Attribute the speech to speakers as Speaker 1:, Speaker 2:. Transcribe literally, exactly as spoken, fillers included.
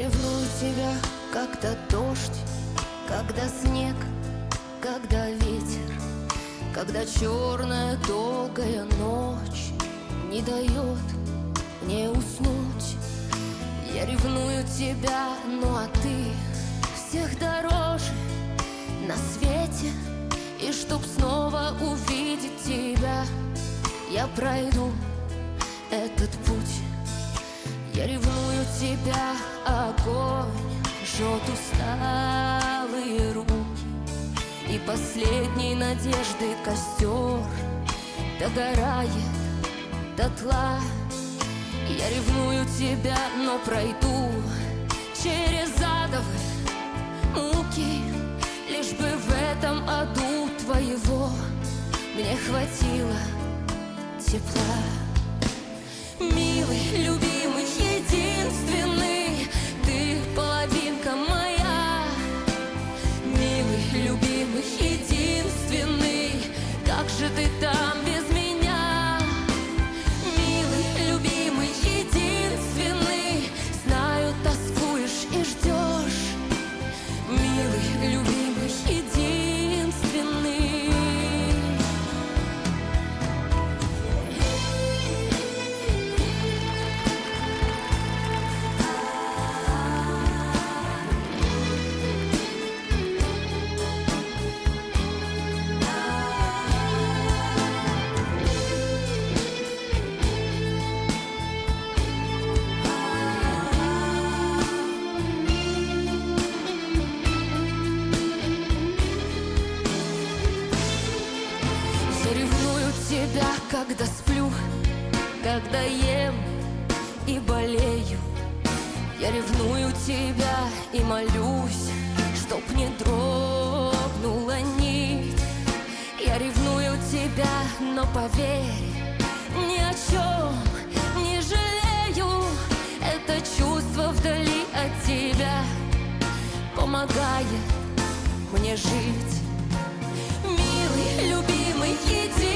Speaker 1: ревную тебя, когда дождь, когда снег, когда ветер, когда черная долгая ночь не дает мне уснуть. Я ревную тебя, ну а ты всех дороже на свете. И чтоб снова увидеть тебя, я пройду этот путь. Я ревную тебя, огонь жжет усталые руки, и последней надежды костер догорает дотла. Я ревную тебя, но пройду через адовые муки, лишь бы в этом аду твоего мне хватило тепла. Милый, любимый, единственный, ты половинка моя. Милый, любимый, единственный, как же ты там без меня? Милый, любимый, единственный, знаю, тоскуешь и ждешь. Милый, любимый, единственный. Я ревную тебя, когда сплю, когда ем и болею. Я ревную тебя и молюсь, чтоб не дрогнула нить. Я ревную тебя, но поверь, ни о чем не жалею. Это чувство вдали от тебя помогает мне жить. Милый, любимый, единственный,